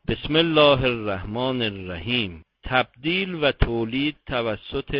بسم الله الرحمن الرحیم. تبدیل و تولید توسط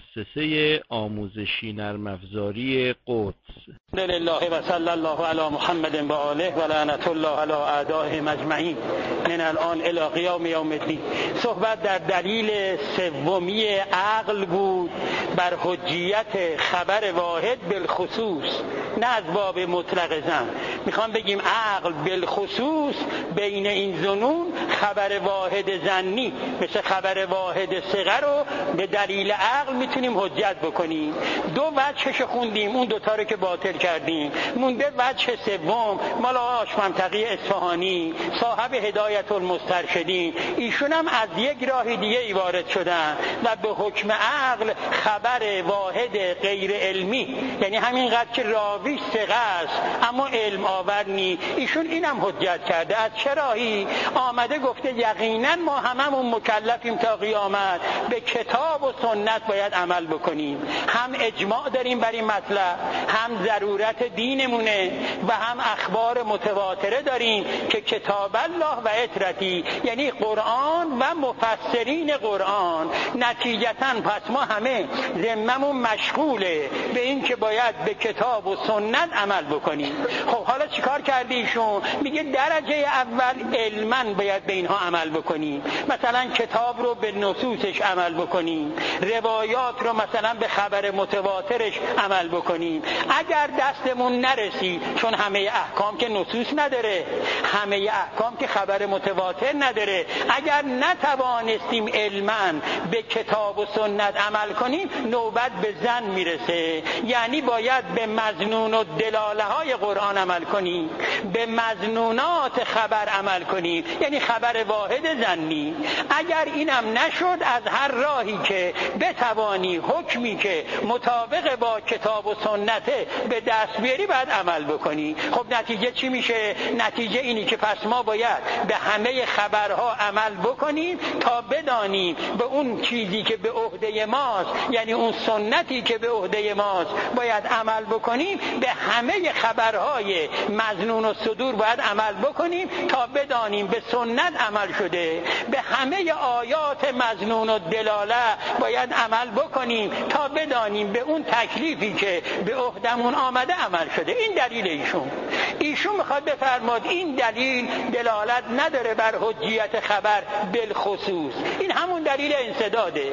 مؤسسه آموزشی نرم افزاری قدس. الحمدلله و صلی الله علی محمد و آله و لعنت الله علی اعدائهم اجمعین من الان الی قیام یوم الدین. صحبت در دلیل سومی عقل بود بر حجیت خبر واحد بالخصوص، نه از باب مطلق زن. میخوام بگیم عقل بالخصوص بین این ظنون خبر واحد ظنی مثل خبر واحد صغر رو به دلیل عقل میتونیم حجت بکنیم. دو وجهش خوندیم، اون دوتا رو که باطل کردیم. مونده وجه سوم مال آقای منطقی اصفهانی صاحب هدایت المسترشدین. ایشون هم از یک راه دیگه ای وارد شدن و به حکم عقل خبر واحد غیر علمی، یعنی همینقدر که راوی ثقه است اما علم آور نی، ایشون اینم حجت کرده. از چه راهی؟ آمده گفته یقینا ما هممون مکلفیم تا قیامت به کتاب و سنت باید عمل بکنیم. هم اجماع داریم بر این مطلب، هم ضرورت دینمونه و هم اخبار متواتره داریم که کتاب الله و اطرتی، یعنی قرآن و مفسرین قرآن. نتیجتاً پس ما همه ذممون مشغوله به این که باید به کتاب و سنت عمل بکنیم. خب حالا چیکار کرده ایشون؟ میگه درجه اول علماً باید به اینها عمل بکنیم، مثلا کتاب رو به نصوصش عمل بکنیم، روایات رو مثلا به خبر متواترش عمل بکنیم. اگر دستمون نرسید، چون همه احکام که نصوص نداره، همه احکام که خبر متواتر نداره، اگر نتوانستیم علما به کتاب و سنت عمل کنیم نوبت به ظن میرسه، یعنی باید به مظنون و دلاله های قرآن عمل کنیم، به مظنونات خبر عمل کنیم، یعنی خبر واحد ظنی. اگر اینم نشد، از هر راهی که بتوانی حکمی که مطابق با کتاب و سنت به دست بیاری باید عمل بکنی. خب نتیجه چی میشه؟ نتیجه اینی که پس ما باید به همه خبرها عمل بکنیم تا بدانیم به اون چیزی که به عهده ماست، یعنی اون سنتی که به عهده ماست باید عمل بکنیم. به همه خبرهای مظنون و صدور باید عمل بکنیم تا بدانیم به سنت عمل شده. به همه آیات مظنون و دلاله باید عمل بکنیم تا بدانیم به اون تکلیفی که به عهدمون آمده عمل شده. این دلیل ایشون میخواد بفرماد این دلیل دلالت نداره بر حجیت خبر بالخصوص. این همون دلیل انسداده،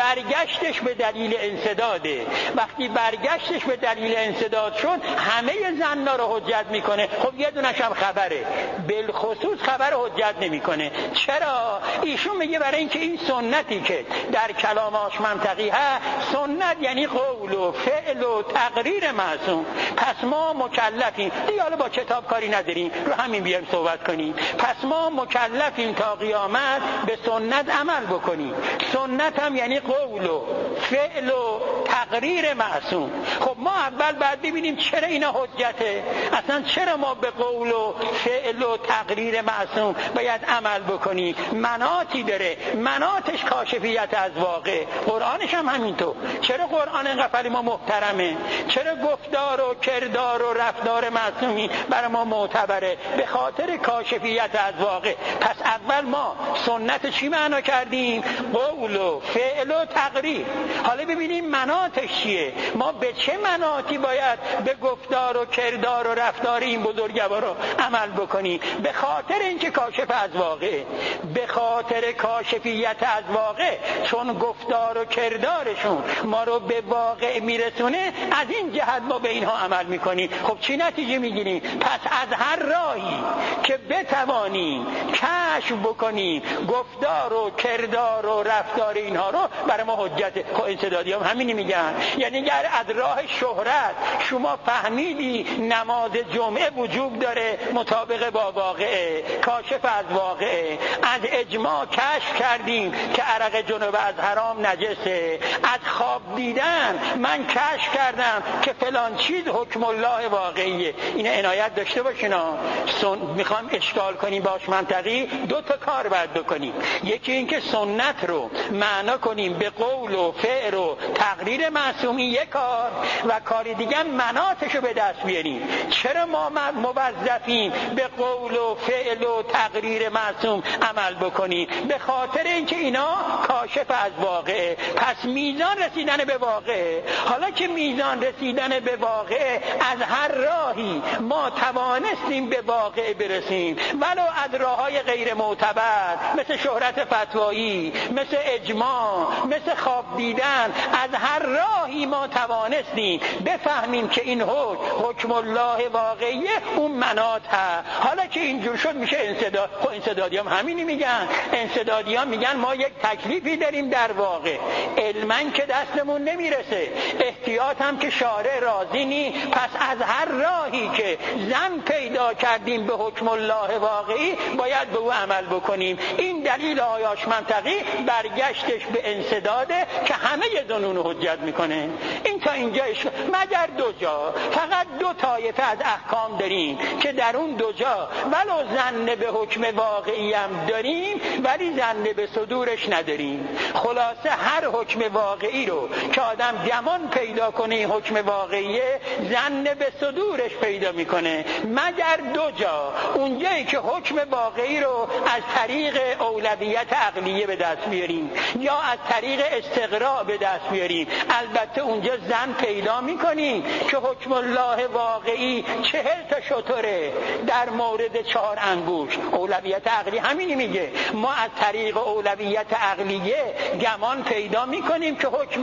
برگشتش به دلیل انسداده. وقتی برگشتش به دلیل انسداد شد همه ظنا رو حجت میکنه. خب یه دونش هم خبره، بالخصوص خبر حجت نمیکنه. چرا؟ ایشون میگه برای اینکه این سنتی که در کلام آش منطقی هست، سنت یعنی قول و فعل و تقریر معصوم. پس ما مکلفیم، دیگه حالا با کتاب کاری نداریم، رو همین بیایم صحبت کنیم. پس ما مکلفیم تا قیامت به سنت عمل بکنیم. سنت هم یعنی قول و فعل و تقریر معصوم. خب ما اول باید ببینیم چرا اینا حجته، اصلا چرا ما به قول و فعل و تقریر معصوم باید عمل بکنیم. مناطی داره، مناطش کاشفیت از واقع، قرآنش هم همینطور. چرا قرآن اینقدر ما محترمه؟ چرا گفتار و کردار و رفتار معصومی برای ما معتبره؟ به خاطر کاشفیت از واقع. پس اول ما سنت چی معنا کردیم؟ قول و فعل و تقریر. حالا ببینیم مناطش چیه، ما به چه مناطی باید به گفتار و کردار و رفتار این بزرگوارا عمل بکنیم؟ به خاطر اینکه کاشف از واقع، به خاطر کاشفیت از واقع، چون گفتار و کردارشون ما رو به واقع میرسونه، از این جهت ما به اینها عمل میکنیم. خب چی نتیجه میگیریم؟ پس از هر راهی که بتوانیم کشف بکنیم گفتار و کردار و رفتار اینها رو، برای ما حجت. خب انسدادی هم همینی میگن، یعنی اگر از راه شهرت شما فهمیدی نماز جمعه وجوب داره مطابق با واقعه، کاشف از واقعه، از اجماع کشف کردیم که عرق جنوب از حرام نجسه، از خواب دیدن من کشف کردم که فلان چیز حکم الله واقعیه. این عنایت داشته باشین. میخوام اشکال کنیم باش منطقی، دو تا کار باید بکنیم. یکی این که سنت رو معنا کنیم به قول و فعل و تقریر معصومی یک کار، و کار دیگه مناطش رو به دست بیاریم. چرا ما موظفیم به قول و فعل و تقریر معصوم عمل بکنیم؟ به خاطر اینکه اینا کاشف از واقعه. پس میزان رسیدن به واقعه. حالا که میزان رسیدن به واقعه، از هر راهی ما توانستیم به واقع برسیم، ولو از راههای غیر معتبر مثل شهرت فتوایی، مثل اجماع، مثل خواب دیدن، از هر راهی ما توانستیم بفهمیم که این حکم الله واقعیه، اون مناط هست. حالا که اینجور شد میشه انسداد. خب انسدادی هم همینی میگن. انسدادی ها میگن ما یک تکلیفی داریم در واقع، علما که دستمون نمیرسه، احتیاط هم که شارع راضی نی، پس از هر راهی که زن پیدا کردیم به حکم الله واقعی باید به او عمل بکنیم. این دلیل آیاش منطقی برگشتش به انسداده که همه ظنون حجت میکنه. این تا اینجاش، مگر دو جا، فقط دو طایفه از احکام داریم که در اون دو جا ولو زن به حکم واقعی هم داریم ولی زن به صدورش نداریم. خلاصه هر حکم واقعی رو که آدم گمان پیدا کنه این حکم واقعیه، زن به صدورش پیدا میکنه، مگر دو جا. اونجایی که حکم واقعی رو از طریق اولویت عقلیه به دست میاریم یا از طریق استقراء به دست میاریم، البته اونجا زن پیدا میکنیم که حکم الله واقعی 40 تا شتره در مورد 4 انگشت. اولویت عقلی همینی میگه. ما از طریق اولویت عقلیه گمان پیدا میکنیم که حکم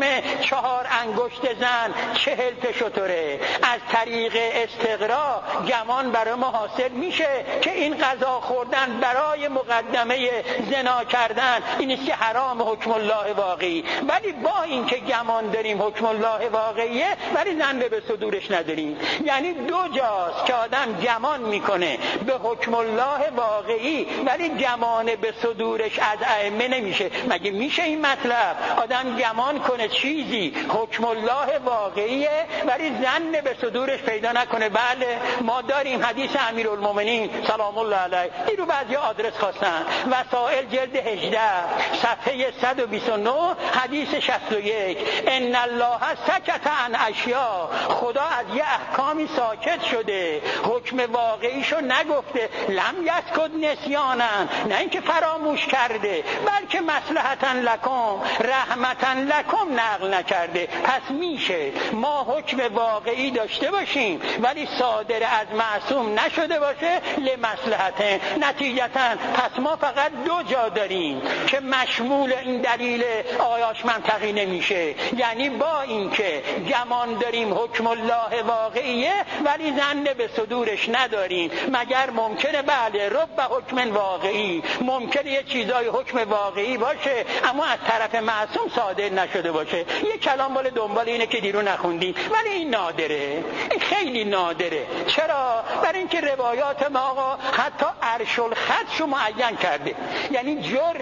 4 انگشت زن 40 تا شتره. از طریق استقراء گمان برای ما حاصل میشه که این غذا خوردن برای مقدمه زنا کردن اینیست که حرام حکم الله واقعی، ولی با این که گمان داریم حکم الله واقعیه ولی زن به صدورش نداریم. یعنی دو جاست که آدم گمان میکنه به حکم الله واقعی ولی گمان به صدورش از ائمه نمیشه. مگه میشه این مطلب؟ آدم گمان کنه چیزی حکم الله واقعیه ولی زن به صدورش پیدا نکنه. بله ما داریم حدیث امیرالمومنین سلام الله علیه، این رو بعضی آدرس خواستن، وسائل جلد 18 صفحه 129 حدیث 61، ان الله سکت عن اشیاء، خدا از یه احکامی ساکت شده، حکم واقعیشو نگفته، لم یسکت نسیانا، نه اینکه فراموش کرده بلکه مصلحتا لکم رحمتا لکم نقل نکرده. پس میشه ما حکم واقعی داشته باشیم ولی صادر از معصوم نشده باشه لمصلحته. نتیجتا پس ما فقط دو جا داریم که مشمول این دلیل آیاش منطقی نمیشه. یعنی با اینکه گمان داریم حکم الله واقعیه ولی زن به صدورش نداریم. مگر ممکنه بله رب حکم واقعی، ممکنه یه چیزای حکم واقعی باشه اما از طرف معصوم صادر نشده باشه. یه کلام بالا دنبال اینه که دیرو نخوندی، ولی این نادره، این خیلی نادره. چرا؟ برای اینکه روایات ما آقا حتی عرش الخدش رو معین کرده. یعنی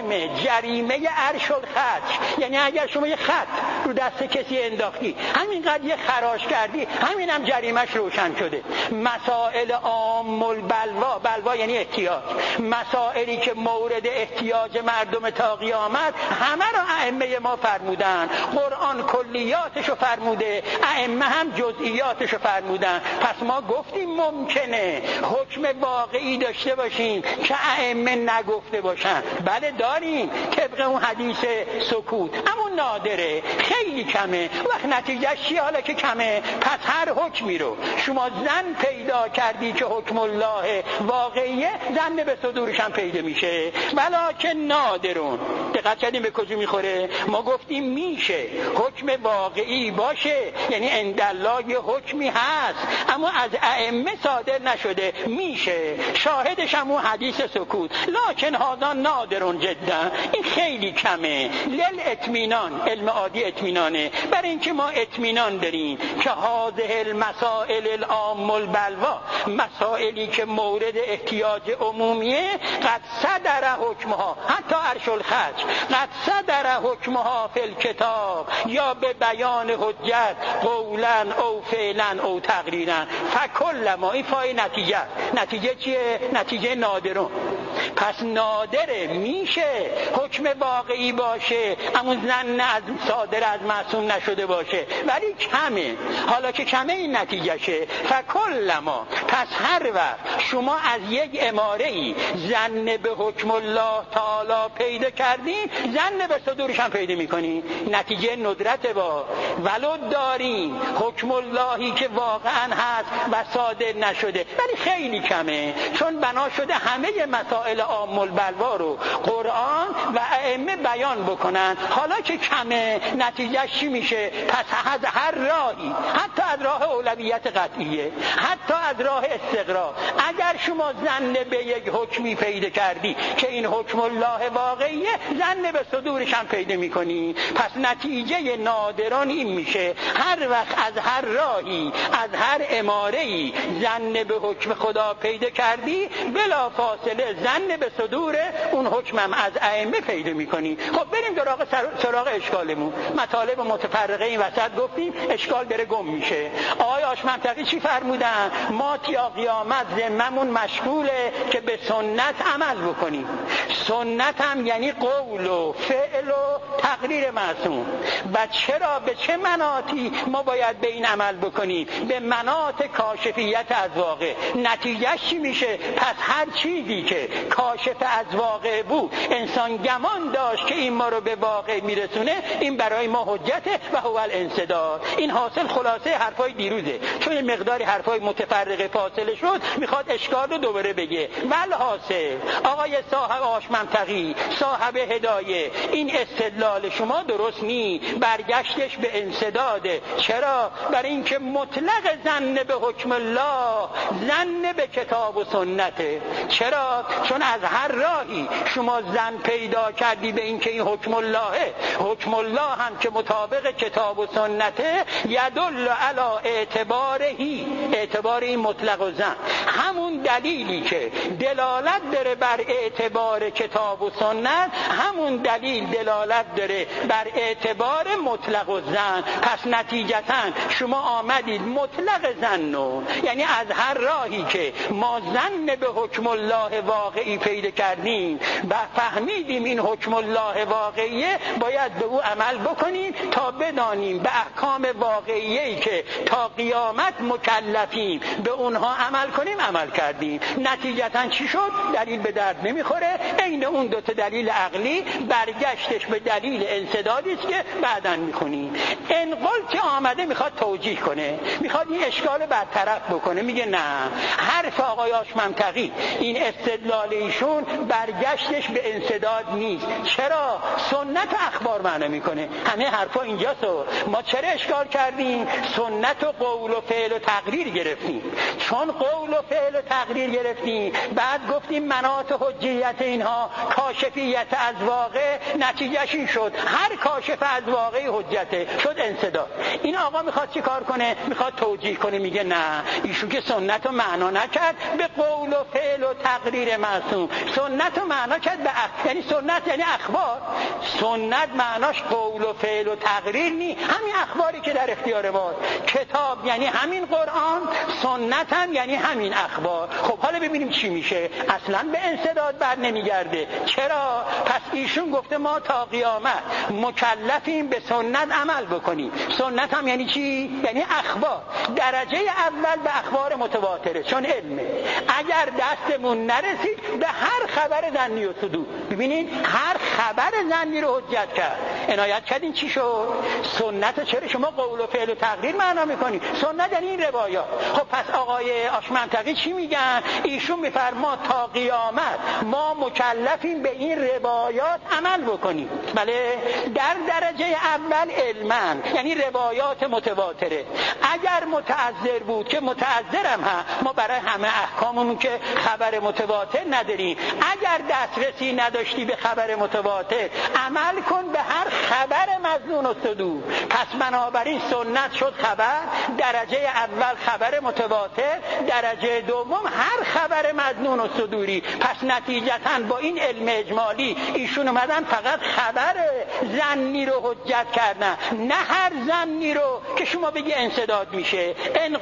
جریمه عرش الخدش، یعنی اگر شما یه خط رو دست کسی انداختی همینقدر یه خراش کردی همینم جریمش روشن شده. مسائل عام البلوا، بلوا یعنی احتیاج، مسائلی که مورد احتیاج مردم تا قیامت همه رو ائمه ما فرمودن. قرآن کلیاتشو فرموده، ائمه هم جزئیاتشو فرمودن. پس ما گفتیم ممکنه حکم واقعی داشته باشیم که ائمه نگفته باشن. بله داریم طبق اون حدیث سکوت، اما نادره، خیلی کمه. وقت نتیجه چیه؟ حالا که کمه پس هر حکمی رو شما زن پیدا کردی که حکم الله واقعیه، زن به صدورش هم پیدا میشه. ولکن نادرون. دقت کردیم به کجا میخوره؟ ما گفتیم میشه حکم واقعی باشه، یعنی عندالله یه حکمی هست اما از ائمه صادر نشده، میشه. شاهدش هم اون حدیث سکوت. لکن هذا نادرون جدا، این خیلی کمه. للاطمینان اطمینان، علم عادی اطمینانه، برای اینکه ما اطمینان داریم که هذه المسائل العام البلوا، مسائلی که مورد احتیاج عمومیه، قد صدر حکمها، حتی عرش الخج، قد صدر حکمها فی الکتاب، یا به بیان حجت قولا او فعلا او تقریرا، فکل ما، این فای نتیجه. نتیجه چیه؟ نتیجه نادرون. پس نادره، میشه حکم واقعی باشه اما زن از صادر از معصوم نشده باشه، ولی کمه. حالا که کمه این نتیجه شه، فکل ما، پس هر وقت شما از یک اماره‌ای زن به حکم الله تعالی پیدا کردین، زن به صدورش هم پیدا میکنین. نتیجه ندرت با ولو دارین حکم اللهی که واقعا هست و صادر نشده، ولی خیلی کمه، چون بنا شده همه مسائل عام البلوا رو قرآن و ائمه بیان بکنن. حالا که کمه، نتیجه چی میشه؟ پس از هر راهی، حتی از راه اولویت قطعیه، حتی از راه استقرا، اگر شما زن به یک حکمی پیدا کردی که این حکم الله واقعیه، زن به صدورش هم پیدا میکنی. پس نتیجه نادران این میشه هر وقت از هر راهی، از هر اماره‌ای زن به حکم خدا پیدا کردی، بلا فاصله زن به صدور اون حکمم از ائمه پیدا میکنی. خب بریم سراغ اشکالمون. مطالب متفرقه این وسط گفتیم، اشکال داره گم میشه. آقای آش منطقی چی فرمودن؟ ما تا قیامت ذممون مشغوله که به سنت عمل بکنیم. سنت هم یعنی قول و فعل و تقریر معصوم. و چرا، به چه مناطی ما باید به این عمل بکنیم؟ به مناط کاشفیت از واقع. نتیجه چی میشه؟ پس هر چیزی که کاشف از واقع بود، انسان گمان داشت که این ما رو به واقع میرسونه، این برای ما حجته و هو الانسداد. این حاصل خلاصه حرفای دیروزه، چون مقداری حرفای متفرقه فاصله شد، میخواد اشکال رو دوباره بگه. والحاصل آقای صاحب آش منطقی، صاحب هدایه، این استدلال شما درست نی، برگشتش به انسداده. چرا؟ برای اینکه مطلق زن به حکم الله زن به کتاب و سنته. چرا؟ چون از هر راهی شما زن پیدا کردی به اینکه این حکم اللهه، حکم الله هم که مطابق کتاب و سنته، یدل علی اعتبارهی، اعتبار این مطلق و زن، همون دلیلی که دلالت داره بر اعتبار کتاب و سنت، همون دلیل دلالت داره بر اعتبار مطلق و زن. پس نتیجتاً شما آمدید مطلق زنو، یعنی از هر راهی که ما زن به حکم الله واقعی پیدا کردیم و فهمیدیم این حکم الله واقعیه، باید به او عمل بکنیم تا بدانیم به احکام واقعیه‌ای که تا قیامت مکلفیم به اونها عمل کنیم عمل کردیم. نتیجتاً چی شد؟ دلیل به درد نمیخوره. عین اون دو تا دلیل عقلی برگشتش به دلیل انسدادی است که بعداً میخونیم. انقل که آمده میخواد توجیه کنه، میخواد این اشکال برطرف بکنه. میگه نه، حرف آقای آش منطقی، این استدلال ایشون برگشتش به انسداد نیست. چرا؟ سنت و اخبار معنی میکنه. همه حرفا اینجاست. ما چرا اشکال کردیم؟ سنت و قول و فعل و تقریر گرفتیم. چون قول و فعل و تقریر گرفتیم، بعد گفتیم مناط حجیت اینها کاشفیت از واقع، نتیجهش این شد هر کاشف از واقع حجته، شد انسداد. این آقا میخواد چی کار کنه؟ میخواد توجیه کنه. میگه نه، ایشون که سنت رو معنا نکرد به قول و فعل و تقریر معصوم، سنت رو معنا کرد به یعنی سنت یعنی اخبار. سنت معناش قول و فعل و تقریر نی، همین اخباری که در اختیار ما. کتاب یعنی همین قرآن، سنت هم یعنی همین اخبار. خب حالا ببینیم چی میشه. اصلا به انسداد بر نمیگرده. چرا؟ پس ایشون گفته ما تا قیامت مکلفیم به سنت عمل بکنیم. سنت هم یعنی چی؟ یعنی اخبار. درجه اول به اخبار متواتره، چون علمه. اگر دستمون نرسید به هر خبر ظنی و صدور. ببینید هر خبر ظنی رو حجت کرد. عنایت کردین چی شد؟ سنت چرا شما قول و فعل و تقریر معنا میکنید؟ سنت یعنی این روایات. خب پس آقای آشمنطقی چی میگن؟ ایشون میفرما تا قیامت ما مکلفیم به این روایات عمل بکنیم. بله، در درجه اول علمن، یعنی روایات متواتره. اگر متعذر بود که متعذرم ما برای همه احکاممون که خبر متواتر نداریم، اگر دسترسی نداشتی به خبر متواتر عمل کن به هر خبر مظنون و صدور. پس بنابراین سنت شد خبر، درجه اول خبر متواتر، درجه دوم هر خبر مظنون و صدوری. پس نتیجتاً با این علم اجمالی ایشون اومدن فقط خبر ظنی رو حجت کردن، نه هر ظنی رو که شما بگی انسداد میشه.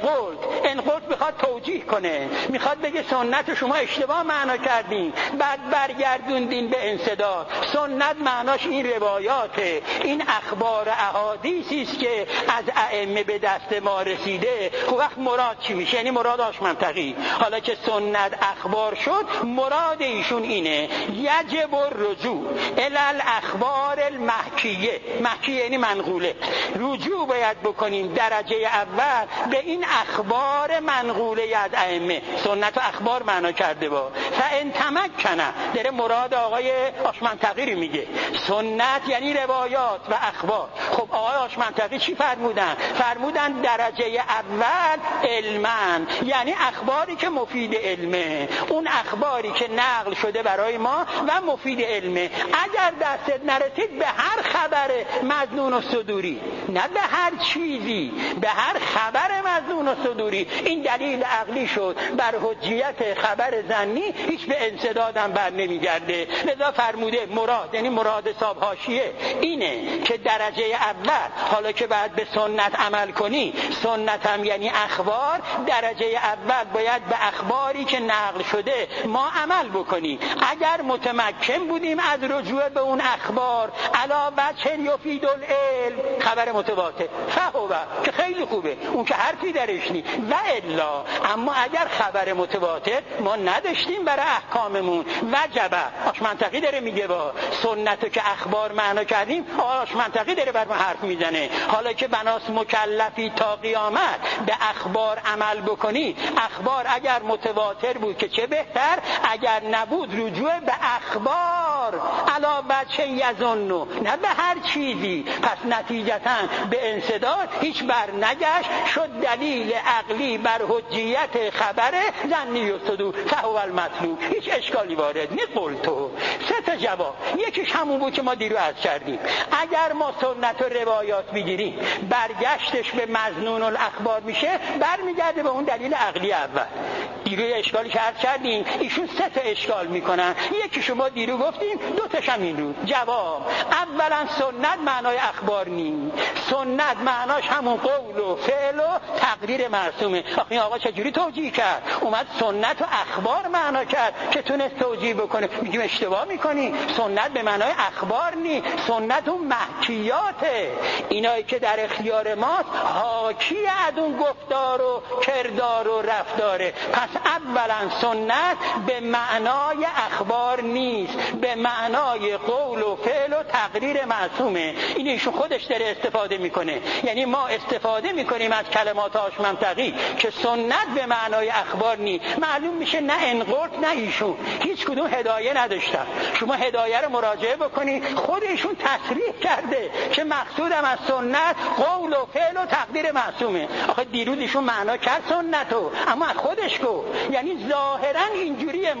انقلت میخواد توجیه کنه، میخواد بگه سنت شما اشتباه معنا کردین، بعد برگردوندین به انسداد. سنت معناش این روایاته، این اخبار احادیثی است که از ائمه به دست ما رسیده. خب وقت مراد چی میشه؟ یعنی مراد آشمنطقی. حالا که سنت اخبار شد، مراد ایشون اینه یجب الرجوع الی الاخبار المحکیه. محکیه یعنی منقوله. رجوع باید بکنیم درجه اول به این اخبار منقوله از ائمه. سنت و اخبار معنا کرده با فان تمکنه، داره مراد آقای آشمنطقی رو میگه. سنت یعنی روایات و اخبار. خب آقای آشمنطقی چی فرمودن؟ فرمودن درجه اول علمن، یعنی اخباری که مفید علمه، اون اخباری که نقل شده برای ما و مفید علمه. اگر دستت نرسید به هر خبر مظنون و صدوری، نه به هر چیزی، به هر خبر مظنون و صدوری. این دلیل عقلی شد بر حجیت خبر ظنی، هیچ به انسدادم بر نمیگرده. لذا فرموده مراد، یعنی مراد صاحب حاشیه اینه که درجه اول، حالا که بعد به سنت عمل کنی، سنت هم یعنی اخبار، درجه اول باید به اخباری که نقل شده ما عمل بکنیم. اگر متمکن بودیم از رجوع به اون اخبار علا وجه یفید العلم، خبر متواتر فهو، که خیلی خوبه، اون که حرفی درش نیست. و الا، اما اگر خبر متواتر ما نداشتیم برای احکاممون، وجبه. آشمنطقی داره میگه با سنتو که اخبار معنا کردیم، آشمنطقی داره بر ما حرف میزنه. حالا که بناس مکلفی تا قیامت به اخبار عمل بکنی، اخبار اگر متواتر بود که چه بهتر، اگر نبود رجوع به اخبار علا وجه یظنو، نه به هر چیزی. پس نتیجتاً به انسداد هیچ بر نگشت، شد دلیل عقلی بر حجیت خبر ظنی و صدور، فهو المطلوب. هیچ اشکالی وارد نی. قلتو، سه تا جواب. یکیش همون بود که ما دیرو عرض کردیم. اگر ما سنت و روایات بگیریم، برگشتش به مظنون الاخبار میشه، برمیگرده به اون دلیل عقلی اول. دیرو اشکالی که عرض کردیم، ایشون سه تا اشکال میکنن. یکی شما دیرو گفتیم، دو تاش هم این رو. جواب: اولا سنت معنای اخبار نیست. سنت معناش همون قول و فعل و تقریر معصومه. آخه آقا چجوری توجیه کرد؟ اومد سنت و اخبار معنا کرد که تونست توجیه بکنه. میگیم اشتباه میکنی، سنت به معنای اخبار نیست، سنت اون محکیاته، اینایی که در اختیار ماست، حاکی از اون گفتار و کردار و رفتاره. پس اولا سنت به معنای اخبار نیست، به معنای قول و فعل و تقریر معصومه. این ایشون خودش داره استفاده میکنه. یعنی ما استفاده میکنیم از کلمات آشمنطقی که سنت به معنای اخبار نیست. معلوم میشه نه انقلت نه ایشون هیچ کدوم هدایه نداشتن. شما هدایه رو مراجعه بکنید، خود ایشون تصریح کرده که مقصودم از سنت قول و فعل و تقدیر معصومه. آخه دیروز ایشون معنا کرد سنتو، اما خودش گفت، یعنی ظاهرا اینجوری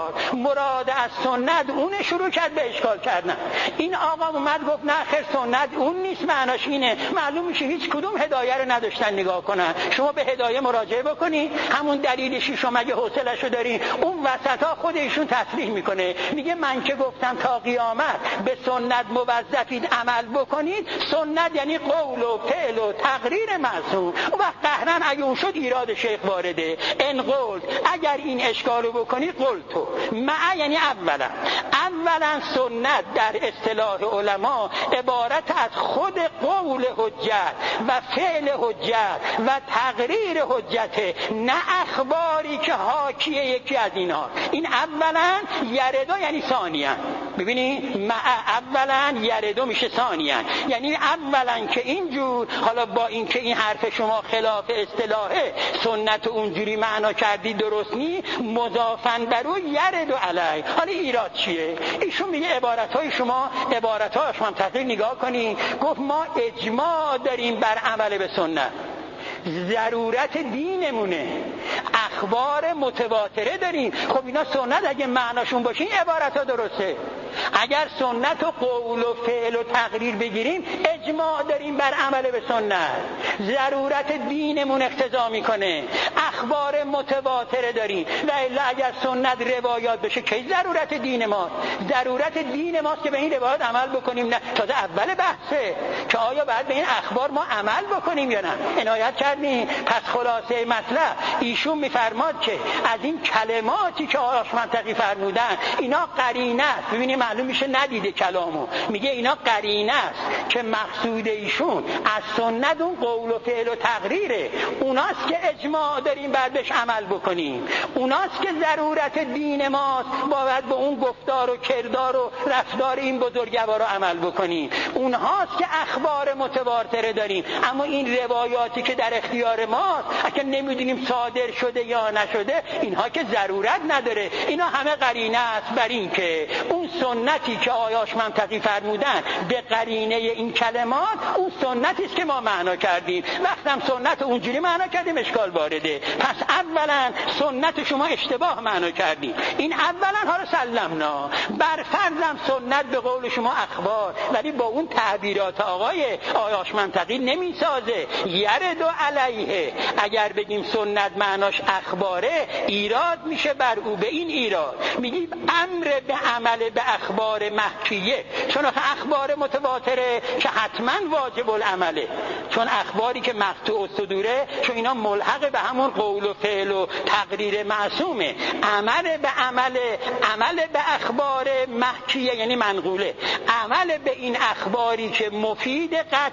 مراد از سنت اون شروع کرد به اشکال کردن. این آقا اومد گفت نه خیر سنت اون نیست، معناش اینه. معلوم میشه هیچ کدوم هدایه رو نداشتن نگاه کنن. شما به هدایه مراجعه بکنی، همون دلیلش شما اگه حوصله‌شو داری، اون وسطا خود ایشون تصریح میکنه، میگه من که گفتم تا قیامت به سنت موظفید عمل بکنید، سنت یعنی قول و فعل و تقریر معصوم. اون وقت قهرن اگه اون شد ایراد شیخ وارده. ان قلت، اگر این اشکالو بکنی، قلتو مع یعنی اولا سنت در اصطلاح علما عبارت از خود قول حجت و فعل حجت و تقریر حجت، نه اخباری که حاکیه یکی از اینها. این اولا، یردا یعنی ثانیا. ببینید اولا یردو میشه ثانیاً، یعنی اولا که اینجور، حالا با این که این حرف شما خلاف اصطلاحه، سنت اونجوری معنا کردی درست نی، مضافن برو یردو علی. حالا ایراد چیه؟ ایشون میگه عبارتهای شما تقریبا نگاه کنی، گفت ما اجماع داریم بر عمل به سنت، ضرورت دینمونه، اخبار متواتره داریم. خب اینا سنت اگه معناشون باشه این عبارت ها درسته. اگر سنت و قول و فعل و تقریر بگیریم اجماع داریم بر عمل به سنت، ضرورت دینمون اقتضا میکنه، اخبار متواتره داریم. و الا اگر سنت روایات بشه کی ضرورت دین ما؟ ضرورت دین ماست که به این روایات عمل بکنیم. نه، تازه اول بحثه که آیا باید به این اخبار ما عمل بکنیم یا نه. عنایت کردیم. پس خلاصه مطلب ایشون میفرماد که از این کلماتی که آقای منطقی فرمودن اینا قرینه است. ببینید معلوم میشه ندیده کلامو، میگه اینا قرینه است که مقصود ایشون از سنت اون قول و فعل و تقریره، اوناست که اجماع داریم بعد بهش عمل بکنیم، اوناست که ضرورت دین ماست باید به اون گفتار و کردار و رفتار این بزرگوارا عمل بکنیم، اونهاست که اخبار متواتره داریم. اما این روایاتی که در اختیار ماست اگه نمیدونیم صادر شده یا نشده، اینها که ضرورت نداره. اینا همه قرینه است بر این که اون سنتی که آیاش منطقی فرمودن به قرینه این کلمات اون سنتی است که ما معنا کردیم. وقتم سنت اونجوری معنا کردیم اشکال وارده. پس اولا سنت شما اشتباه معنا کردیم، این اولا ها رو سلمنا. بر فرضم سنت به قول شما اخبار، ولی با اون تعبیرات آیاش منطقی نمیسازه. یرد و علیه اگر بگیم سنت معناش اخباره ایراد میشه بر او. به این ایراد میگیم امر به عمل به اخبار محکیه، چون اخبار متواتره که حتما واجب العمله، چون اخباری که مقطوع الصدوره چون اینا ملحق به همون قول و فعل و تقریر معصومه. عمل به اخبار محکیه یعنی منقوله، عمل به این اخباری که مفید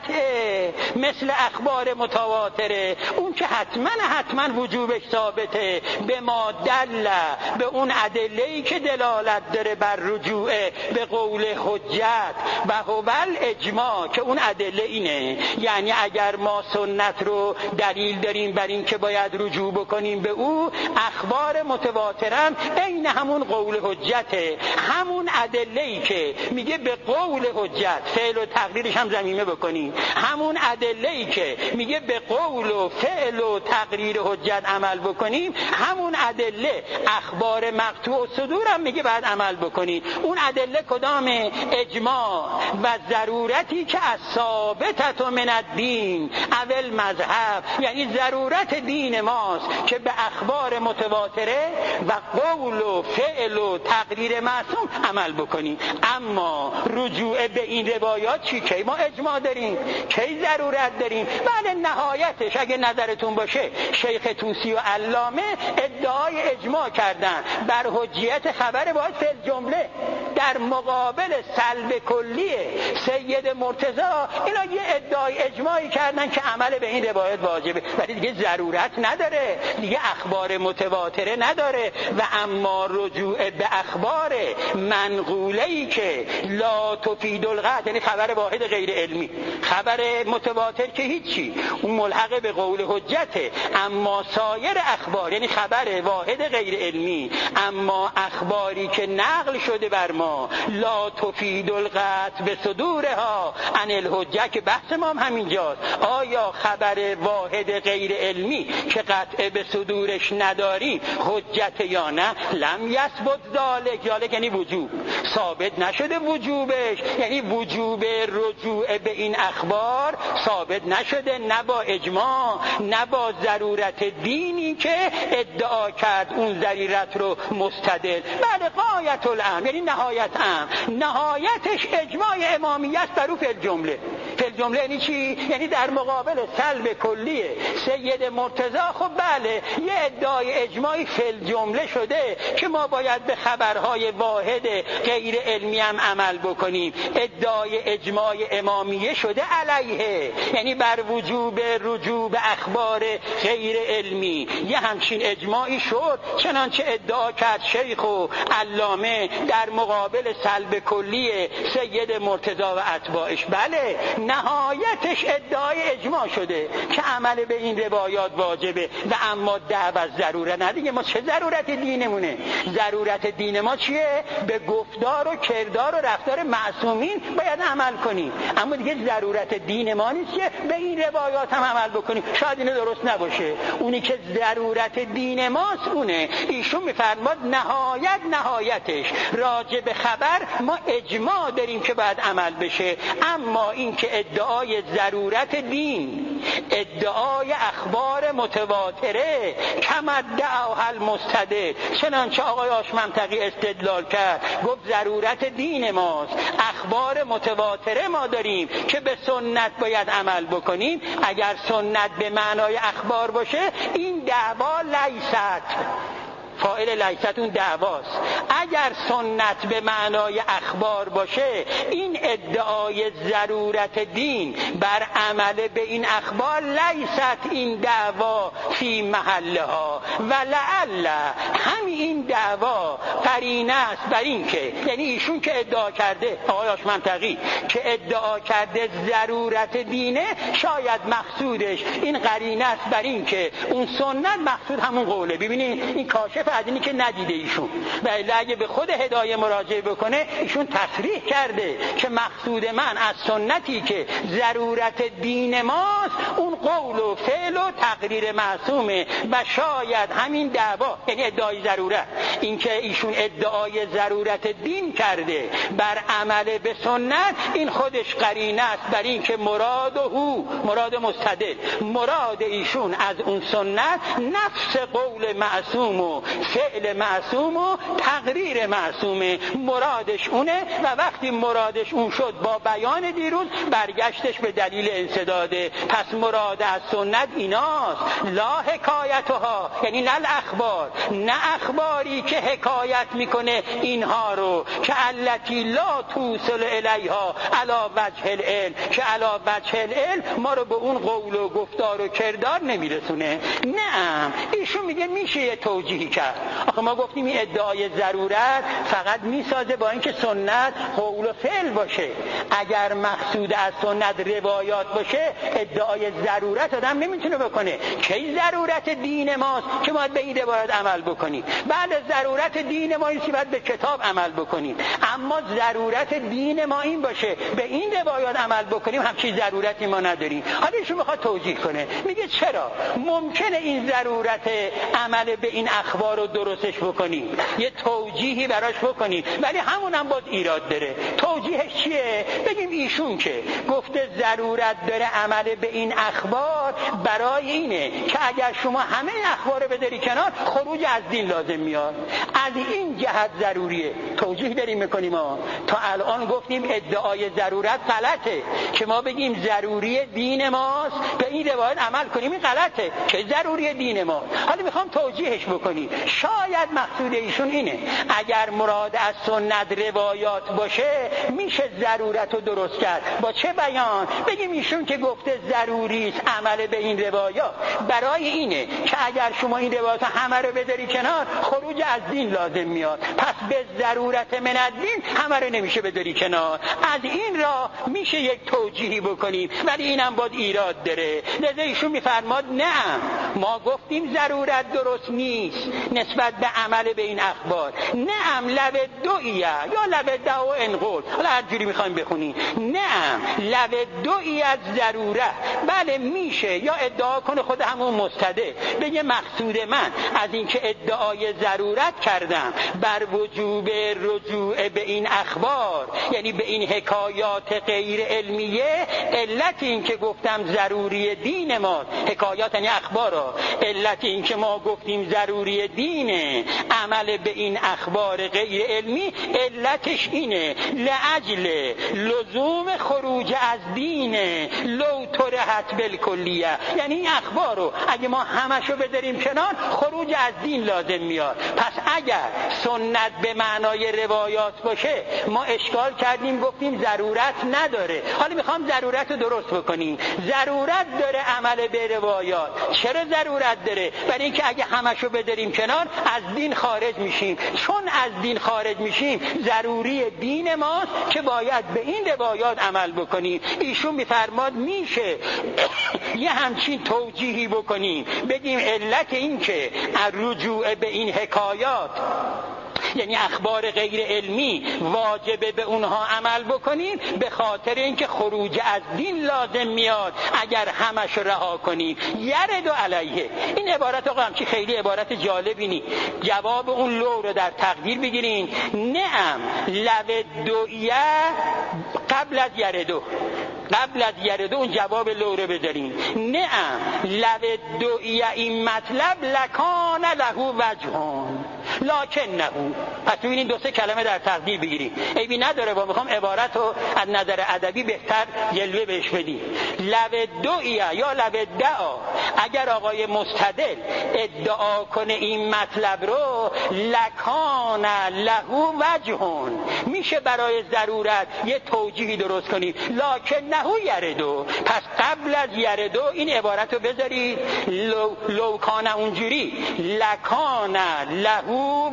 قطعه مثل اخبار متواتره اون که حتما وجوبش ثابته، به ما دل، به اون ادله‌ای که دلالت داره بر رجوع به قول حجت و هو الاجماع، که اون ادله اینه. یعنی اگر ما سنت رو دلیل داریم بر این که باید رجوع بکنیم به او، اخبار متواترم عین همون قول حجته، همون ادله‌ای که میگه به قول حجت فعل و تقریرش هم ضمیمه بکنیم، همون ادله‌ای که میگه به قول و فعل و تقریر حجت عمل بکنیم، همون ادله اخبار مقطوع الصدور هم میگه بعد عمل بکنیم. اون ادله کدامه؟ اجماع و ضرورتی که از ثابتت من الدین اول مذهب، یعنی ضرورت دین ماست که به اخبار متواتره و قول و فعل و تقریر معصوم عمل بکنیم. اما رجوع به این روایات چی؟ کی ما اجماع داریم، کی ضرورت داریم؟ بعد نهایتش اگه نظرتون باشه شیخ طوسی و علامه ادعای اجماع کردن بر حجیت خبر باید فی الجمله در مقابل سلب کلی سید مرتضی. اینا یه ادعای اجماعی کردن که عمل به این روایت واجبه، ولی دیگه ضرورت نداره، دیگه اخبار متواتره نداره. و اما رجوع به اخبار منقوله‌ای که لا تفید القطع، یعنی خبر واحد غیر علمی، خبر متواتر که هیچی، اون ملحق به قول حجته. اما سایر اخبار یعنی خبر واحد غیر علمی، اما اخباری که نقل شده بر ما لا تفید القطع به صدورها عن الحجه، که بحث ما هم همینجاست. آیا خبر واحد غیر علمی که قطع به صدورش نداری حجت یا نه؟ لم یثبت ذالک، یعنی وجوب ثابت نشده وجوبش، یعنی وجوب رجوع به این اخبار ثابت نشده، نه با اجماع نه با ضرورت دینی که ادعا کرد اون ضرورت رو مستدل. بله غایت الامر یعنی نهایت امر، نهایتش اجماع امامیت بر او فی الجمله. فی الجمله یعنی چی؟ یعنی در مقابل سلب کلی سید مرتضی خب بله یه ادعای اجماعی فی الجمله شده که ما باید به خبرهای واحد غیر علمی هم عمل بکنیم. ادعای اجماع امامیه شده علیه، یعنی بر وجوب رجوع به اخبار غیر علمی یه همچین اجماعی شد، چنانچه ادعا کرد شیخ و علامه در مقابل مقابل سلب کلی سید مرتضی و اتباعش. بله نهایتش ادعای اجماع شده که عمل به این روایات واجبه و اما دعوت ضروره نه دیگه. ما چه ضرورت دینمونه؟ ضرورت دین ما چیه؟ به گفتار و کردار و رفتار معصومین باید عمل کنیم، اما دیگه ضرورت دین ما نیست که به این روایات هم عمل بکنیم. شاید اینو درست نباشه. اونی که ضرورت دین ماست اونه. ایشون میفرماد نهایتش راجع به خبر ما اجماع داریم که باید عمل بشه، اما این که ادعای ضرورت دین، ادعای اخبار متواتره کما ادعاها المستدل، چنانچه آقای آش منطقی استدلال کرد، گفت ضرورت دین ماست، اخبار متواتره ما داریم که به سنت باید عمل بکنیم. اگر سنت به معنای اخبار باشه این دعوا لیست، فاعل لیست اون دعواست. اگر سنت به معنای اخبار باشه این ادعای ضرورت دین بر عمل به این اخبار لیست این دعوا فی محلها و لعل همین دعوا قرینه است بر این که، یعنی ایشون که ادعا کرده، آقای آش منطقی که ادعا کرده ضرورت دینه، شاید مقصودش این قرینه است بر این که اون سنت مقصود همون قوله. ببینید این کاشف از اینی که ندیده ایشون، ولی اگه به خود هدایه مراجعه بکنه ایشون تصریح کرده که مقصود من از سنتی که ضرورت دین ماست اون قول و فعل و تقریر معصومه و شاید همین دعوا، یعنی ادعای ضرورت، این که ایشون ادعای ضرورت دین کرده بر عمل به سنت، این خودش قرینه است بر این که مراد مستدل، مراد ایشون از اون سنت نفس قول معصوم و فعل معصوم و تقریر معصومه، مرادش اونه. و وقتی مرادش اون شد با بیان دیروز برگشتش به دلیل انسداده. پس مراد از سنت ایناست، لا حکایتها، یعنی نه الاخبار، نه اخباری که حکایت میکنه اینها رو که التی لا توصل الیها علی وجه العلم، که علی وجه العلم ما رو به اون قول و گفتار و کردار نمیرسونه. نه، ایشون میگه میشه یه توجیهی کرد. آخه ما گفتیم این ادعای ضرورت فقط میسازه با اینکه سنت قول و فعل باشه. اگر مقصود از سنت روایات باشه ادعای ضرورت آدم نمیتونه بکنه. کی ضرورت دین ماست که باید به این روایات عمل بکنیم؟ بله ضرورت دین ما اینه که باید به کتاب عمل بکنیم، اما ضرورت دین ما این باشه به این روایات عمل بکنیم همچین ضرورتی ما نداریم. حالا ایشون میخواد توجیه کنه، میگه چرا ممکنه این ضرورت عمل به این اخبار رو درستش بکنیم، یه توجیهی براش بکنیم، ولی همون هم باز ایراد داره. توجیهش چیه؟ بگیم ایشون که گفته ضرورت داره عمل به این اخبار برای اینه که اگر شما همه اخبار رو بذاری کنار خروج از دین لازم میاد، از این جهت ضروریه. توجیه داریم میکنیم تا الان گفتیم ادعای ضرورت غلطه، که ما بگیم ضروری دین ماست به این روایت عمل کنیم، این غلطه که ضروری دین ما. حالا میخوام توجیهش بکنیم. شاید مقصود ایشون اینه اگر مراد از سنت روایات باشه میشه ضرورت رو درست کرد. با چه بیان؟ بگیم ایشون که گفته ضروری است عمل به این روایات برای اینه که اگر شما این روایات همه رو بذاری کنار خروج از دین لازم میاد، پس به ضرورت من الدین همه رو نمیشه بذاری کنار. از این راه میشه یک توجیهی بکنیم، ولی اینم باید ایراد داره. لذا ایشون میفرماد نه، ما گفتیم ضرورت درست نیست نسبت به عمل به این اخبار. نعم لب دویه یا لب دو انقل، حالا هر جوری میخوایم بخونیم. نعم لب دویه از ضرورت، بله میشه یا ادعا کنه خود همون مستده بگه مقصود من از اینکه ادعای ضرورت کردم بر وجوب رجوع به این اخبار، یعنی به این حکایات غیر علمیه، علت این که گفتم ضروری دین ما، حکایات یعنی اخبارا، علت این که ما گفتیم ضروری دینه عمل به این اخبار غیر علمی، علتش اینه لعجل لزوم خروج از دینه لو طرحت بالکلیه، یعنی این اخبار رو اگه ما همشو بذاریم کنار خروج از دین لازم میاد. پس اگر سنت به معنای روایات باشه ما اشکال کردیم گفتیم ضرورت نداره. حالا میخوام ضرورت رو درست بکنیم. ضرورت داره عمل به روایات. چرا ضرورت داره؟ برای اینکه اگه همشو بذاریم کنار از دین خارج میشیم. چون از دین خارج میشیم ضروری دین ماست که باید به این روایات عمل بکنیم. ایشون میفرماد میشه یه همچین توجیهی بکنیم، بگیم علت این که رجوع به این حکایات، یعنی اخبار غیر علمی، واجبه به اونها عمل بکنیم به خاطر اینکه خروج از دین لازم میاد اگر همش رها کنیم. یرد علیه، این عبارت آقا همچی خیلی عبارت جالبی نی. جواب اون لو رو در تقدیر بگیرین. نعم لو دعیه قبل از یردو، قبل از یردو اون جواب لو رو بذارین. نعم لو دعیه این مطلب لکان له وجهان لکنه. پس ببینید دو سه کلمه در تقدیر بگیریم، عیبی نداره، با میخوام عبارت رو از نظر ادبی بهتر جلوه بهش بدیم. لو دعیه یا لو دعا، اگر آقای مستدل ادعا کنه این مطلب رو، لکان له وجهون، میشه برای ضرورت یه توجیهی درست کنیم. لکنه یردو، پس قبل از یردو این عبارت رو بذارید. لو کان اونجوری لکان له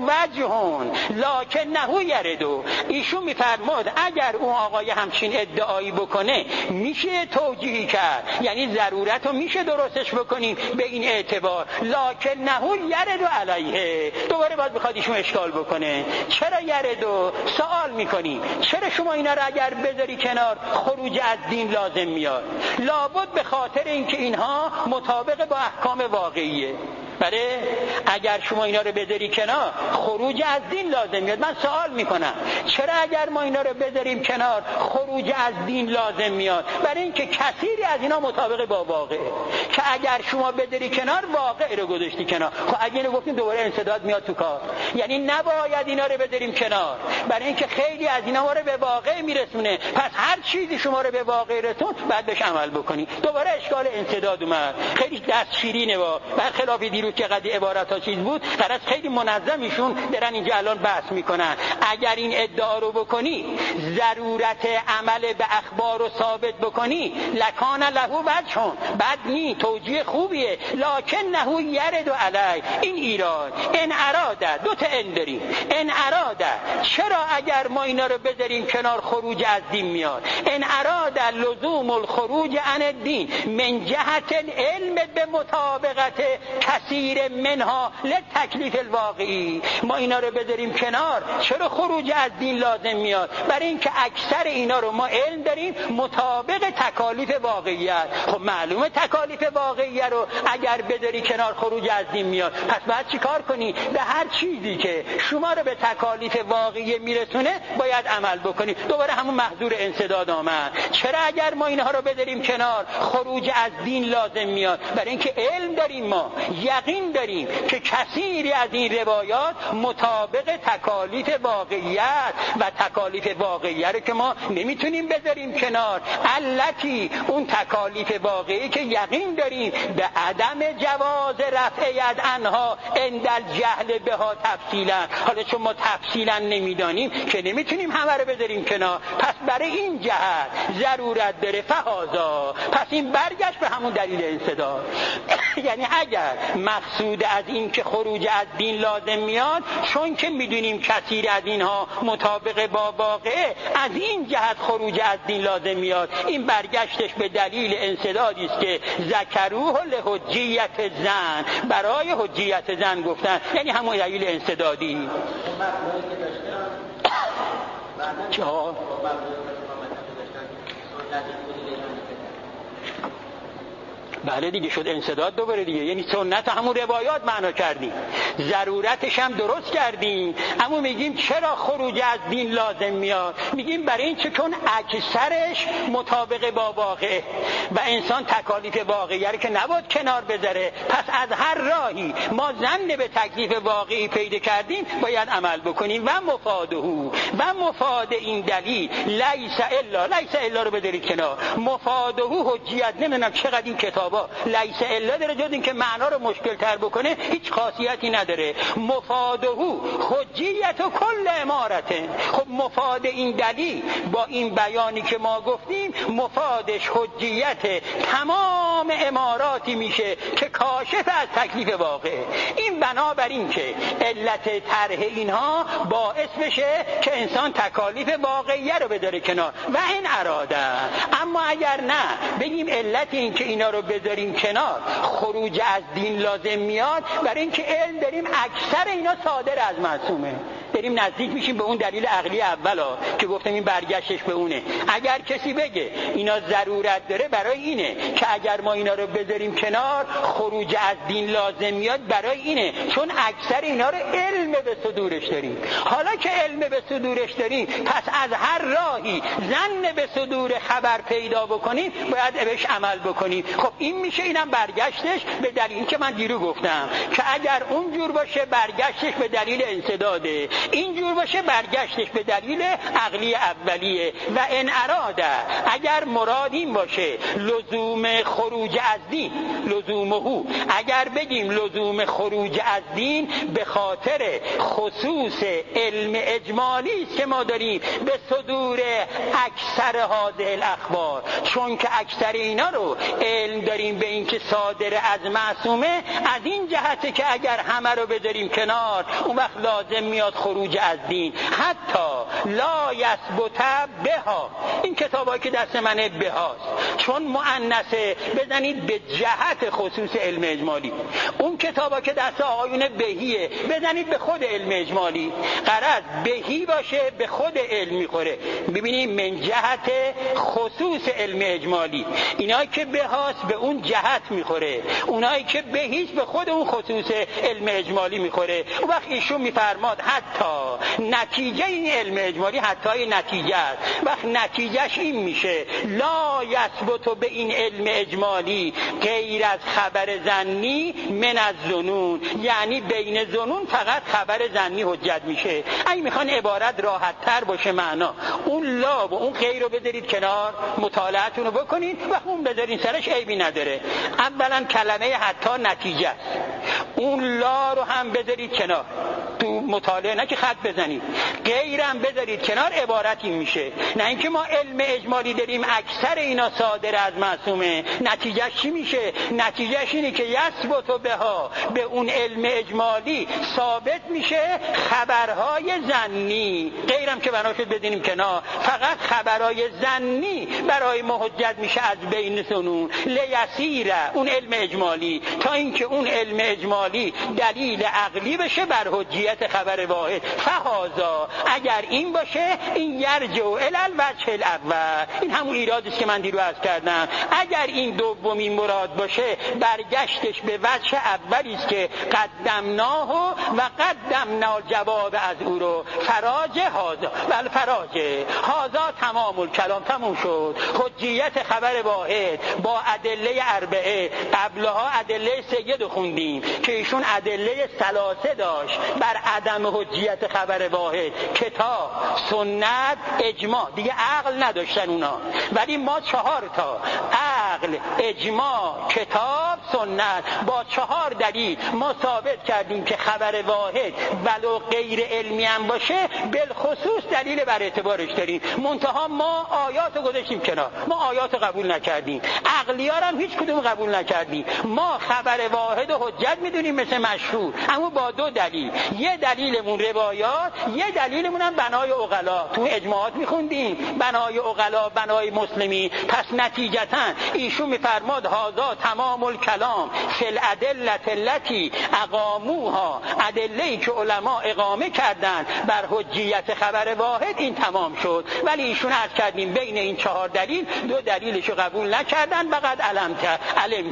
وجهون لکنه یردو. ایشون میفرماد اگر اون آقای همچین ادعایی بکنه میشه توجیهی کرد، یعنی ضرورت رو میشه درستش بکنیم به این اعتبار. لکنه یردو علیه. دوباره باید بخواد ایشون اشکال بکنه. چرا یردو؟ سوال میکنیم چرا شما اینا رو اگر بذاری کنار خروج از دین لازم میاد؟ لابد به خاطر اینکه اینها مطابق با احکام واقعیه. بله اگر شما اینا رو بذاری کنار خروج از دین لازم میاد. من سوال میکنم چرا اگر ما اینا رو بذاریم کنار خروج از دین لازم میاد؟ برای اینکه کثیری از اینا مطابق با واقعه، که اگر شما بذاری کنار واقع رو گذاشتی کنار. خب اگه اینو گفتیم دوباره انسداد میاد تو کار، یعنی نباید اینا رو بذاریم کنار برای اینکه خیلی از اینا ما رو به واقع میرسونه. پس هر چیزی شما رو به واقع رسون بعد بهش عمل بکنی. دوباره اشکال انسداد اومد. خیلی دست شیرینه با برخلاف دیروز که قضیه عبارت ها چیز بود، درست خیلی منظمشون درن اینجا الان بحث میکنن. اگر این ادعا رو بکنی ضرورت عمل به اخبار رو ثابت بکنی، لکان له وجهون، بد نی، توجیه خوبیه. لکنه یرد علی، این ایراد. ان اراده، دو تا ان داریم. ان اراده، چرا اگر ما اینا رو بذاریم کنار خروج از دین میاد؟ ان اراده لزوم الخروج عن الدین من جهت العلم به مطابقت کثیر منها لتکلیف الواقعی. ما اینا رو بذاریم کنار چرا خروج از دین لازم میاد؟ برای اینکه اکثر اینا رو ما علم داریم مطابق تکالیف واقعیت. خب معلومه تکالیف واقعیت رو اگر بذاری کنار خروج از دین میاد. پس باید چی کار کنی؟ به هر چیزی که شما رو به تکالیف واقعی میرسونه باید عمل بکنی. دوباره همون محظور انسداد آمد. چرا اگر ما اینها رو بذاریم کنار خروج از دین لازم میاد؟ برای اینکه علم داریم، ما یقین داریم که کثیری از این روایات مطابق تکالیف واقعیت و تکالیف واقعیت رو که ما نمیتونیم بذاریم کنار. علتی اون تکالیف واقعی که یقین داریم به عدم جواز رفع ید عنها عند الجهل بها تفصیلا. حالا چون ما تفصیلا نمیدانیم که نمیتونیم همه رو بذاریم کنار. پس برای این جهت ضرورت داره فهازا. پس این برگشت به همون دلیل انسداد. یعنی اگر مقصود از این که خروج از دین لازم میاد، چون که میدونیم کثیر از اینها مطابق با واقعه، از این جهت خروج از دین لازم میاد. این برگشتش به دلیل انسدادی است که ذکروه لحجیت زن، برای حجیت زن گفتن، یعنی همون دلیل انسدادی. چه بله دیگه شد انسداد دوباره دیگه. یعنی سنت همون روایات معنا کردیم، ضرورتش هم درست کردیم، اما میگیم چرا خروج از دین لازم میاد؟ میگیم برای این چون اکثرش مطابق با واقعه و انسان تکالیف واقعیه رو که نباید کنار بذاره. پس از هر راهی ما ظن به تکلیف واقعی پیدا کردیم باید عمل بکنیم. و مفاد این دلیل لیس الا رو بذارید کنار. مفاده حجیت. نمیدونم چقدر این کتاب کتابا لیس الا داره، جز این که معنا رو مشکل تر بکنه هیچ خاصیتی نداره. مفاده حجیت و کل امارته. خب مفاد این دلیل با این بیانی که ما گفتیم مفادش حجیت تمام اماراتی میشه که کاشف از تکلیف واقع. این بنابراین که علت طرح اینها باعث بشه که انسان تکالیف واقعیه رو بذاره کنار و این اراده. اما اگر نه بگیم علت این که اینا رو بذاریم کنار خروج از دین لازم میاد، برای اینکه علم داریم اکثر اینا صادر از معصومه، داریم نزدیک میشیم به اون دلیل عقلی اولا که گفتم این برگشتش به اونه. اگر کسی بگه اینا ضرورت داره برای اینه که اگر ما اینا رو بذاریم کنار خروج از دین لازم میاد، برای اینه چون اکثر اینا رو علم به صدورش داریم. حالا که علم به صدورش داریم پس از هر راهی ظن به صدور خبر پیدا بکنیم باید بهش عمل بکنیم. خب این میشه، اینم برگشتش به دلیل که من دیرو گفتم که اگر اونجور باشه برگشتش به دلیل انسداده، اینجور باشه برگشتش به دلیل عقلی اولیه. و ان اراده اگر مراد این باشه لزوم خروج از دین، لزومه، اگر بگیم لزوم خروج از دین به خاطر خصوص علم اجمالی است که ما داریم به صدور اکثر هذه الاخبار، چون که اکثر اینا رو علم داریم به این که صادر از معصومه، از این جهته که اگر همه رو بذاریم کنار اون وقت لازم میاد خروج از دین. حتی لا یثبت بها، این کتابایی که دست منه بهاست چون مؤنثه بزنید به جهت خصوص علم اجمالی، اون کتابا که دست آقایون بهیه بزنید به خود علم اجمالی. غرض بهی باشه به خود علم میخوره. ببینید من جهت خصوص علم اجمالی، اینایی که بهاست به اون جهت میخوره، اونایی که بهیست به خود اون خصوص علم اجمالی میخوره. اون وقت ایشون میفرماد حتی نتیجه این علم اجمالی حتی نتیجه است. وقت نتیجهش این میشه لا یثبت به این علم اجمالی غیر از خبر ظنی من از ظنون، یعنی بین ظنون فقط خبر ظنی حجت میشه. اگه میخوان عبارت راحت تر باشه معنا اون لا و اون غیر رو بذارید کنار، مطالعتون رو بکنید و اون بذارین سرش عیبی نداره. اولا کلمه حتی نتیجه است، اون لا رو هم بذارید کنار تو مطالعه، نه که خط بزنید، غیرم بذارید کنار، عبارتی میشه. نه اینکه ما علم اجمالی داریم اکثر اینا صادر از معصومه، نتیجهش چی میشه؟ نتیجهش اینه که یثبت بها به اون علم اجمالی ثابت میشه خبرهای ظنی، غیرم که بنا شد بدینیم کنار، فقط خبرهای ظنی برای ما حجت میشه از بین ظنون لیسیره اون علم اجمالی، تا اینکه اون علم اجمالی دلیل عقلی بشه بر حجیت خبر واحد. فهذا اگر این باشه این یرجع الی الوجه الاول، این همون ایرادی است که من دیرو عرض کردم. اگر این دومین مراد باشه برگشتش به وجه اولی است که قدمناه و قدمنا جواب از او رو فراج هذا بل فراج هذا تمام الکلام، تموم شد. حجیت خبر واحد با ادله اربعه، قبلها ادله سید خوندیم که ایشون ادله ثلاثه داشت بر عدم حجیت خبر واحد، کتاب، سنت، اجماع، دیگه عقل نداشتن اونا، ولی ما 4 تا عقل، اجماع، کتاب، سنت با 4 دلیل ما ثابت کردیم که خبر واحد ولو غیر علمی هم باشه بالخصوص دلیل بر اعتبارش داریم. منتها ما آیات رو گذاشتیم کنار، ما آیات رو قبول نکردیم، عقلی‌ها هم هیچ کدوم قبول نکردیم. ما خبر واحد و حجت میدونیم مثل مشهور، اما با 2 دلیل، یه دلیلمون روایات، یه دلیلمون هم بنای عقلا. تو اجماعات میخوندیم بنای عقلا، بنای مسلمی. پس نتیجتا ایشون میفرماد هذا تمام الکلام فی الادله التي اقاموها، ادله‌ای که علما اقامه کردن بر حجیت خبر واحد، این تمام شد. ولی ایشون عرض کردیم بین این 4 دلیل 2 دلیلشو قبول نکردن، فقط علمت.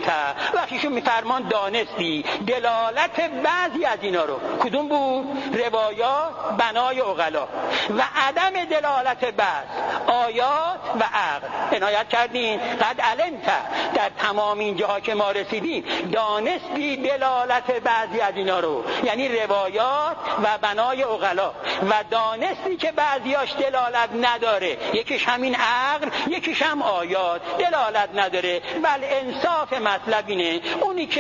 وقتی ایشون میفرمان دانستی دلالت بعضی از اینا رو، کدوم بود؟ روایات، بنای عقلا، و عدم دلالت بعض آیات و عقل. عنایت کردین؟ قد علمت، در تمام این جاها که ما رسیدیم دانستی دلالت بعضی از اینا رو، یعنی روایات و بنای عقلا، و دانستی که بعضیاش دلالت نداره، یکیش همین عقل، یکیش هم آیات دلالت نداره. بل انصاف مطلب اینه اونی که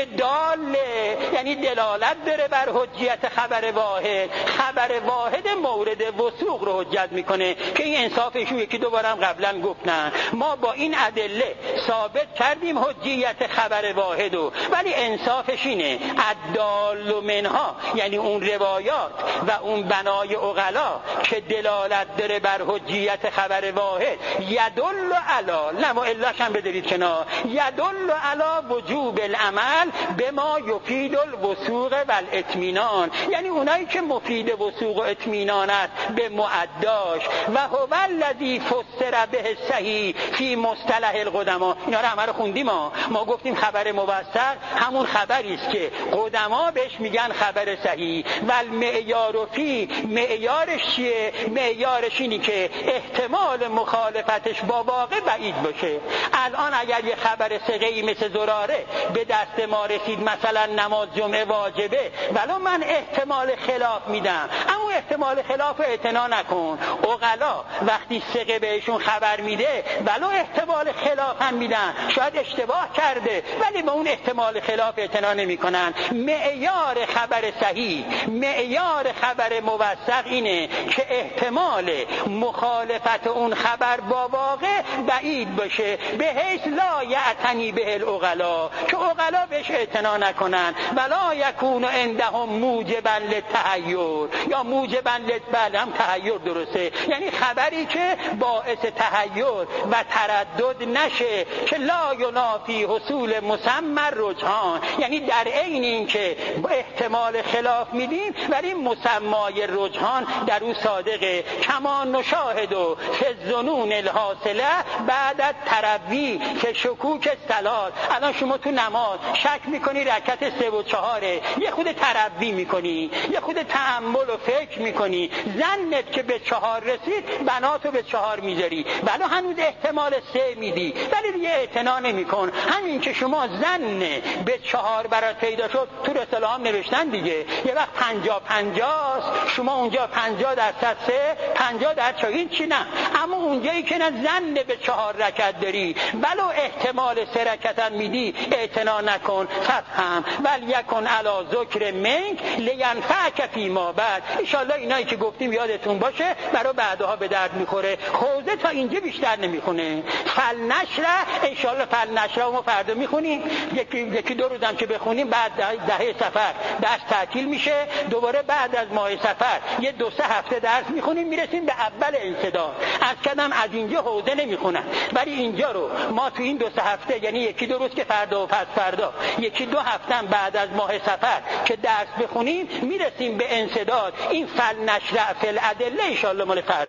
داله، یعنی دلالت داره بر حجیت خبر واحد، خبر واحد مورد وثوق رو حجت میکنه که این انصافش یکی دوباره هم قبلا گفتن. ما با این ادله ثابت کردیم حجیت خبر واحدو، ولی انصافش اینه الدال منها، یعنی اون روایات و اون بنای عقلا که دلالت داره بر حجیت خبر واحد، یدل علی، لما الاش هم بدارید کنار، یدل علی وجوب العمل بما یفید الوثوق والاطمینان، یعنی اونایی که مفید وثوق و اطمینان است به معداش. و هو الذی فسر به صحیح فی مصطلح القدما. اینا رو همه رو خوندیم. ما گفتیم خبر موثق همون خبری است که قدما بهش میگن خبر صحیح. و المعیار فی، معیارش چیه؟ معیارش اینی که احتمال مخالفتش با واقع بعید باشه. الان اگر یه خبر ثقه‌ای مثل زراره به دست ما رسید، مثلا نماز جمعه واجبه، ولو من احتمال خلاف میدم، اما احتمال خلاف رو اعتنا نکن. عقلا وقتی ثقه بهشون خبر میده ولو احتمال خلاف هم میدن، شاید اشتباه کرده ولی به اون احتمال خلاف اعتنا نمیکنن. معیار خبر صحیح، معیار خبر موثق اینه که احتمال مخالفت اون خبر با واقع بعید باشه، به حیث لا یعتنی به العقلا، که عقلا بهش اعتنا نکنن. ولا یکون عندهم موجبا للتحیر، یا موجبا بله هم تحیر درسته، یعنی خبری که باعث تحیر و تردد نشه، که لا ینافی حصول مسمى رجحان، یعنی در عین این که احتمال خلاف میدیم ولی مسمای رجحان در او صادقه. کما نشاهد و فالظنون الحاصله بعد التروی که شکوک الصلات. الان شما تو نماز شک میکنی رکعت 3 و 4، یه خود تروی میکنی، یه خود تأمل و فکر میکنی، ظنت که به 4 رسید بناتو به 4 میذاری، ولی هنوز احتمال 3 میدی، ولی دیگه اعتنا نمیکن. همین که شما ظن به 4 برات پیدا شد، تو رساله هم نوشتن دیگه، یه وقت 50-50 است، شما اونجا 50% 3 50% 4 این چی نه، اما اونجایی که نه ظن به 4 رکعت داری ولو احتمال 3 رکعت هم میدی، اعتنا نکن. فهم ولیکن علی ذکر منک لینفعک فیما بعد. ان شاء الله اینایی که گفتیم یادتون باشه، برای بعدها به درد میخوره. حوزه تا اینجا بیشتر نمیخونه. فلنشره ان شاء الله، فلنشره ما فردا میخونیم، یکی دو روزم که بخونیم بعد دهه سفر درس تعطیل میشه، دوباره بعد از ماه سفر یه 2-3 هفته درس میخونیم، میرسیم به اول انسداد. از کدام از اینجا حوزه نمیخونن، ولی اینجا رو ما تو این 2-3 هفته، یعنی 1-2 روز که فردا و پس فردا، 1-2 هفته بعد از ماه سفر که درس بخونیم، میرسیم به انسداد. این فلنشره فی الادله ان شاء الله مال فردا.